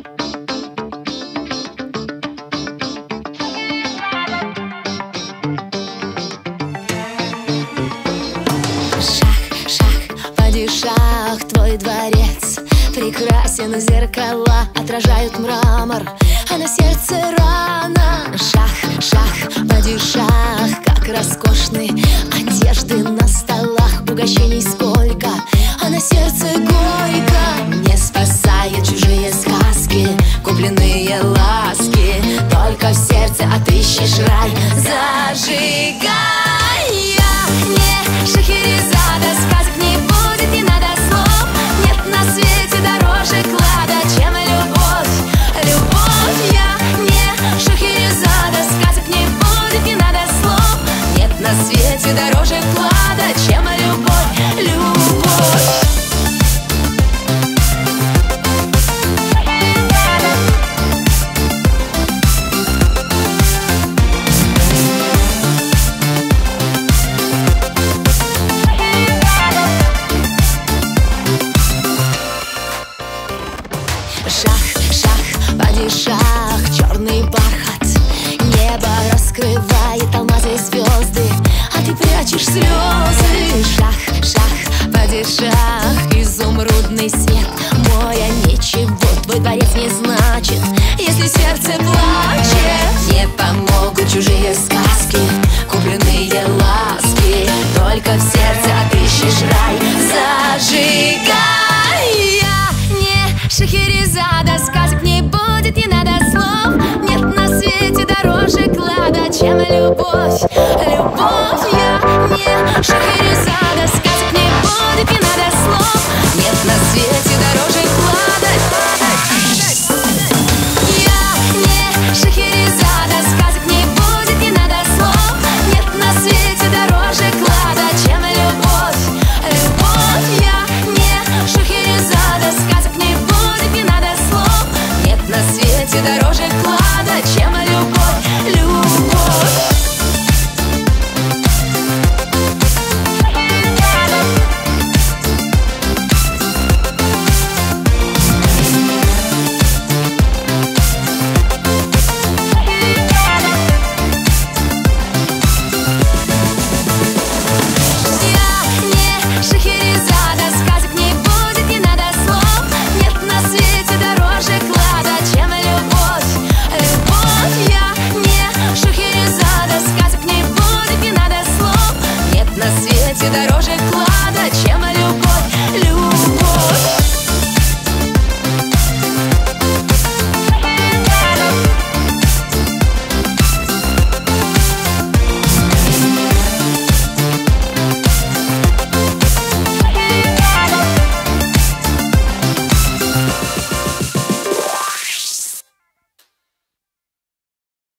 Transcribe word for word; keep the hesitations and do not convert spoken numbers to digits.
Падишах, твой дворец прекрасен, зеркала отражают мрамор, а на сердце рана. Шах, шах, падишах, как роскошны одежды на столах, угощений сколько, а на сердце горько. Не спасают чужие сказки, купленные ласки, только в сердце отыщешь рай. Зажигай! Я не Шахерезада, сказок не будет, не надо слов. Нет на свете дороже клада, чем любовь, любовь. Я не Шахерезада, сказок не будет, не надо слов. Нет на свете дороже клада, чем любовь, любовь. Шах, шах, падишах, черный бархат, небо раскрывает алмазы и звезды, а ты прячешь слезы. Шах, шах, падишах, изумрудный свет, моя ничего, твой дворец не значит, если сердце плачет. Не помогут чужие сказки, купленные ласки, только в сердце отыщешь рай. Зажигай! Шахерезада, сказок не будет, не надо слов. Нет на свете дороже клада, чем любовь, любовь. Я не Шахерезада, сказок не будет, не надо слов. Нет на свете дороже клада. Я не Шахерезада, сказок не будет, не надо слов. Нет на свете дороже клада, чем любовь, любовь. Я не Шахерезада, сказок не будет, не надо слов. Нет на свете дороже клада, чем любовь, любовь. Дороже клада, чем любовь, любовь.